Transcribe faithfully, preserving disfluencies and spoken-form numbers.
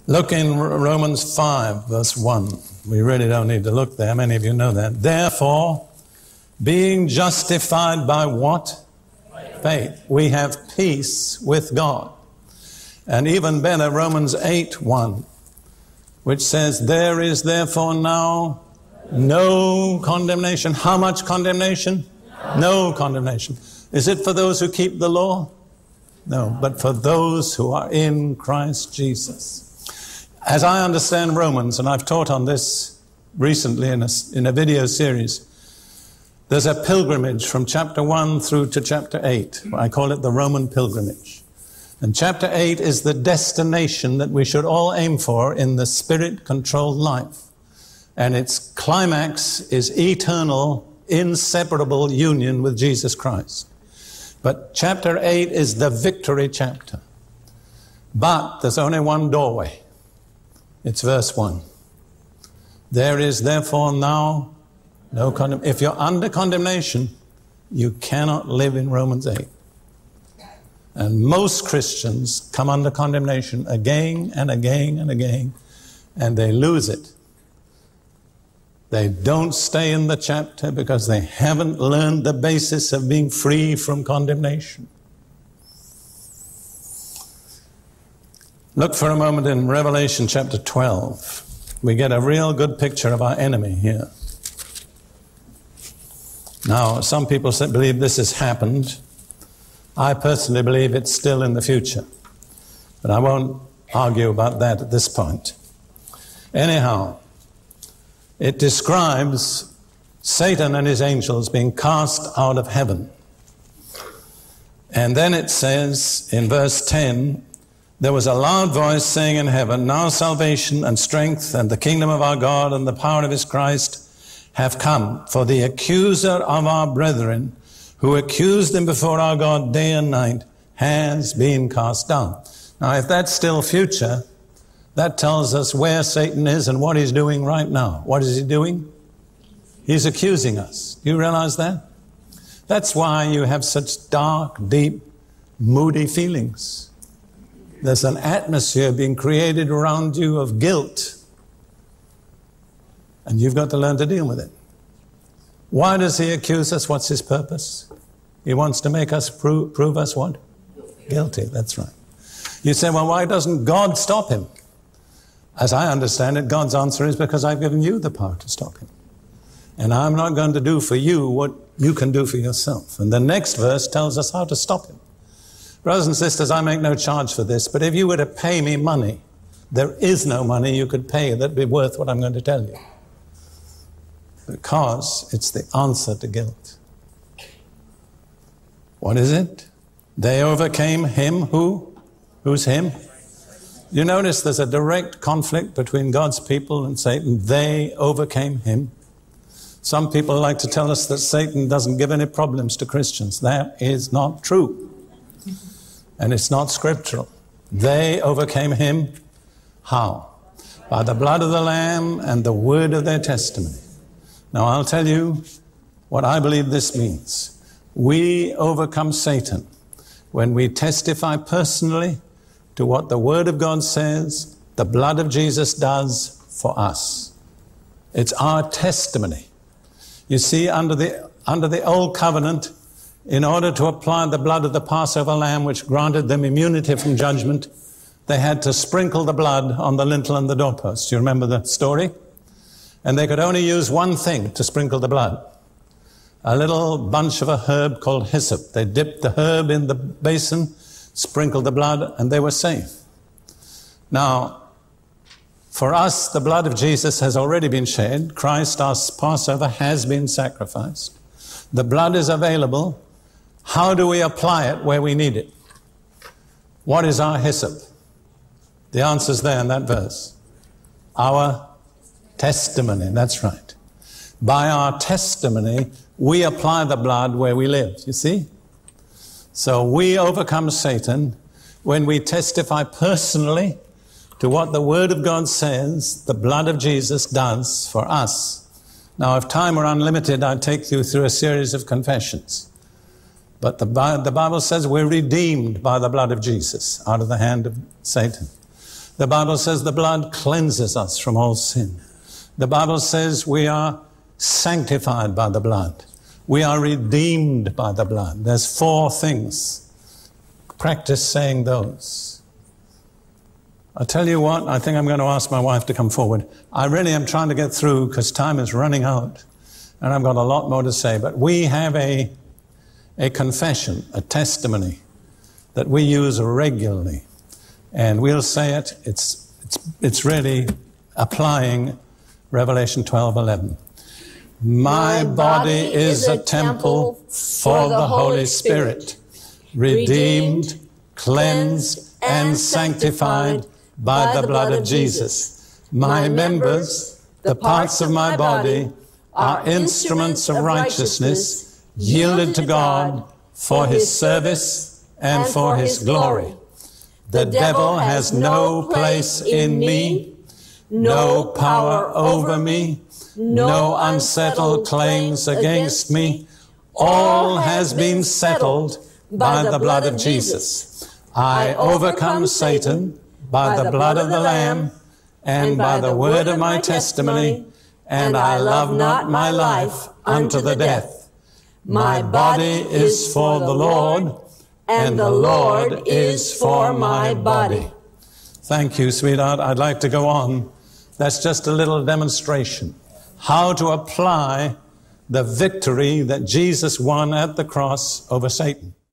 Look in Romans five, verse one. We really don't need to look there. Many of you know that. Therefore, being justified by what? Faith. We have peace with God. And even better, Romans eight, one, which says, there is therefore now no condemnation. How much condemnation? No condemnation. Is it for those who keep the law? No, but for those who are in Christ Jesus. As I understand Romans, and I've taught on this recently in a, in a video series, there's a pilgrimage from chapter one through to chapter eight. I call it the Roman pilgrimage. And chapter eight is the destination that we should all aim for in the Spirit-controlled life. And its climax is eternal, inseparable union with Jesus Christ. But chapter eight is the victory chapter. But there's only one doorway. It's verse one. There is therefore now no condemnation. If you're under condemnation, you cannot live in Romans eight. And most Christians come under condemnation again and again and again, and they lose it. They don't stay in the chapter because they haven't learned the basis of being free from condemnation. Look for a moment in Revelation chapter twelve. We get a real good picture of our enemy here. Now, some people say, believe this has happened. I personally believe it's still in the future. But I won't argue about that at this point. Anyhow, it describes Satan and his angels being cast out of heaven. And then it says in verse ten, there was a loud voice saying in heaven, now salvation and strength and the kingdom of our God and the power of his Christ have come. For the accuser of our brethren, who accused them before our God day and night, has been cast down. Now, if that's still future, that tells us where Satan is and what he's doing right now. What is he doing? He's accusing us. Do you realize that? That's why you have such dark, deep, moody feelings. There's an atmosphere being created around you of guilt. And you've got to learn to deal with it. Why does he accuse us? What's his purpose? He wants to make us prove, prove us what? Guilty. That's right. You say, well, why doesn't God stop him? As I understand it, God's answer is because I've given you the power to stop him. And I'm not going to do for you what you can do for yourself. And the next verse tells us how to stop him. Brothers and sisters, I make no charge for this, but if you were to pay me money, there is no money you could pay that'd be worth what I'm going to tell you. Because it's the answer to guilt. What is it? They overcame him who? Who's him? You notice there's a direct conflict between God's people and Satan. They overcame him. Some people like to tell us that Satan doesn't give any problems to Christians. That is not true. And it's not scriptural. They overcame him. How? By the blood of the Lamb and the word of their testimony. Now I'll tell you what I believe this means. We overcome Satan when we testify personally to what the Word of God says, the blood of Jesus does for us. It's our testimony. You see, under the, under the old covenant, in order to apply the blood of the Passover lamb, which granted them immunity from judgment, they had to sprinkle the blood on the lintel and the doorpost. You remember the story? And they could only use one thing to sprinkle the blood. A little bunch of a herb called hyssop. They dipped the herb in the basin, sprinkled the blood, and they were safe. Now, for us, the blood of Jesus has already been shed. Christ, our Passover, has been sacrificed. The blood is available. How do we apply it where we need it? What is our hyssop? The answer's there in that verse. Our testimony, that's right. By our testimony, we apply the blood where we live, you see? So we overcome Satan when we testify personally to what the Word of God says the blood of Jesus does for us. Now, if time were unlimited, I'd take you through a series of confessions. But the, the Bible says we're redeemed by the blood of Jesus out of the hand of Satan. The Bible says the blood cleanses us from all sin. The Bible says we are sanctified by the blood. We are redeemed by the blood. There's four things. Practice saying those. I tell you what, I think I'm going to ask my wife to come forward. I really am trying to get through because time is running out and I've got a lot more to say. But we have a, a confession, a testimony that we use regularly. And we'll say it. It's, it's, it's really applying Revelation twelve eleven. My body is a temple for the Holy Spirit, redeemed, cleansed, and sanctified by the blood of Jesus. My members, the parts of my body, are instruments of righteousness, yielded to God for His service and for His glory. The devil has no place in me, no power over me, no unsettled claims against me. All has been settled by the blood of Jesus. I overcome Satan by the blood of the Lamb and by the word of my testimony, and I love not my life unto the death. My body is for the Lord, and the Lord is for my body. Thank you, sweetheart. I'd like to go on. That's just a little demonstration. How to apply the victory that Jesus won at the cross over Satan.